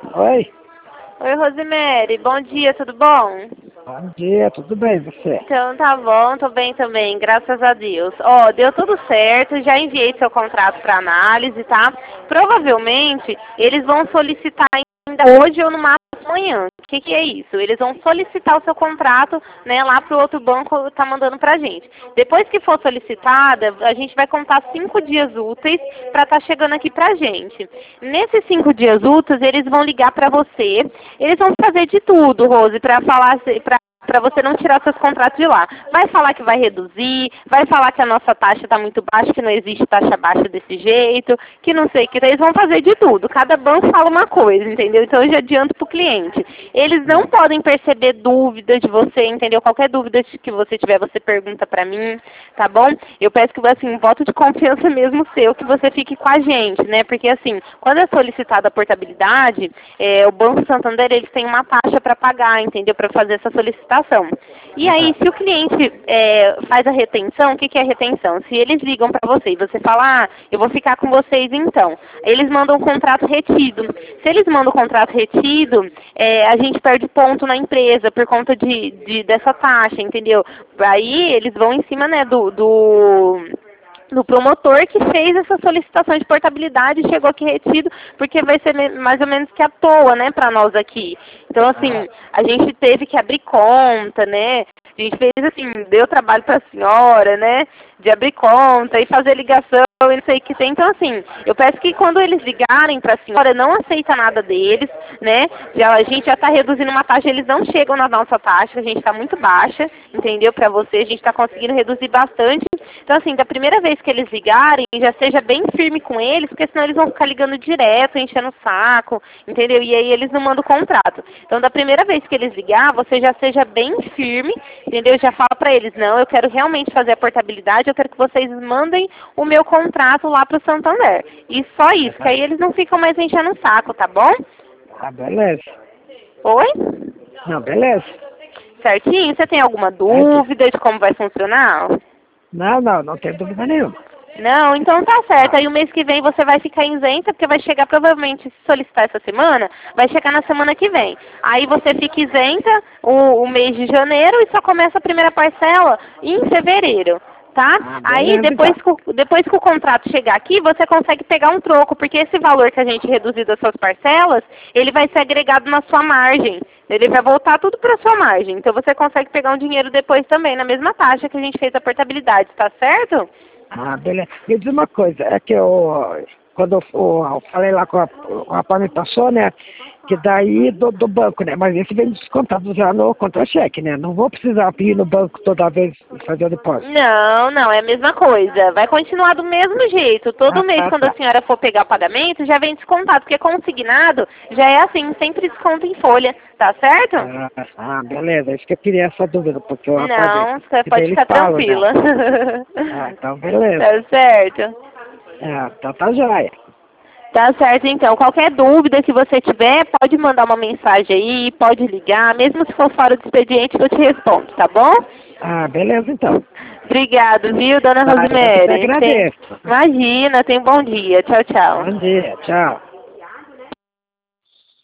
Oi, Oi, Rosemary. Bom dia, tudo bom? bom dia, tudo bem, você? Então tá bom, tô bem também, graças a Deus. Ó, deu tudo certo, já enviei seu contrato para análise, tá? Provavelmente eles vão solicitar ainda hoje ou no máximo amanhã. O que que é isso? Eles vão solicitar o seu contrato, né, lá pro outro banco tá mandando pra gente. Depois que for solicitada, a gente vai contar 5 dias úteis para estar chegando aqui pra gente. Nesses 5 dias úteis, eles vão ligar para você. Eles vão fazer de tudo, Rose, para falar para você não tirar seus contratos de lá. Vai falar que vai reduzir, vai falar que a nossa taxa está muito baixa, que não existe taxa baixa desse jeito, que não sei o que. Eles vão fazer de tudo. Cada banco fala uma coisa, entendeu? Então eu já adianto para o cliente. Eles não podem perceber dúvidas de você, entendeu? Qualquer dúvida que você tiver, você pergunta para mim, tá bom? Eu peço que, assim, um voto de confiança mesmo seu, que você fique com a gente, né? Porque, assim, quando é solicitada a portabilidade, o Banco Santander, eles têm uma taxa para pagar, entendeu? Para fazer essa solicitação. E aí, se o cliente faz a retenção, o que que é retenção? Se eles ligam para você e você fala, eu vou ficar com vocês então, eles mandam um contrato retido. Se eles mandam um contrato retido, a gente perde ponto na empresa por conta dessa taxa, entendeu? Aí eles vão em cima, né, do promotor que fez essa solicitação de portabilidade e chegou aqui retido, porque vai ser mais ou menos que à toa, né, para nós aqui. Então, assim, a gente teve que abrir conta, né, a gente fez, assim, deu trabalho para a senhora, né, de abrir conta e fazer ligação e não sei o que tem. Então, assim, eu peço que quando eles ligarem para a senhora, não aceita nada deles, né, a gente já está reduzindo uma taxa, eles não chegam na nossa taxa, a gente está muito baixa, entendeu, para você, a gente está conseguindo reduzir bastante. Então, assim, da primeira vez que eles ligarem, já seja bem firme com eles, porque senão eles vão ficar ligando direto, enchendo o saco, entendeu? E aí eles não mandam o contrato. Então, da primeira vez que eles ligar, você já seja bem firme, entendeu? Já fala pra eles, não, eu quero realmente fazer a portabilidade, eu quero que vocês mandem o meu contrato lá pro Santander. E só isso, que aí eles não ficam mais enchendo o saco, tá bom? Ah, beleza. Oi? Não, beleza. Certinho? Você tem alguma dúvida de como vai funcionar? Não tem dúvida nenhuma. Não, então tá certo. Aí o mês que vem você vai ficar isenta, porque vai chegar provavelmente, se solicitar essa semana, vai chegar na semana que vem. Aí você fica isenta o mês de janeiro e só começa a primeira parcela em fevereiro. Tá? Aí depois que o contrato chegar aqui, você consegue pegar um troco, porque esse valor que a gente reduziu das suas parcelas, ele vai ser agregado na sua margem. Ele vai voltar tudo para sua margem. Então você consegue pegar um dinheiro depois também, na mesma taxa que a gente fez a portabilidade, tá certo? Ah, beleza. Me diz uma coisa, é que quando eu falei lá com o rapaz me passou, né, que daí do banco, né, mas esse vem descontado já no contra-cheque, né, não vou precisar ir no banco toda vez e fazer o depósito. Não, é a mesma coisa. Vai continuar do mesmo jeito. Todo mês, quando a senhora for pegar o pagamento, já vem descontado, porque consignado já é assim, sempre desconto em folha, tá certo? Beleza, isso que eu queria essa dúvida, porque o rapaz... Não, você pode ficar tranquila. Né? Então beleza. Tá certo. Então tá joia. Tá certo, então. Qualquer dúvida que você tiver, pode mandar uma mensagem aí, pode ligar, mesmo se for fora do expediente, eu te respondo, tá bom? Beleza, então. Obrigado, viu, dona Rosemary? Eu te agradeço. Imagina, tenha um bom dia. Tchau, tchau. Bom dia, tchau.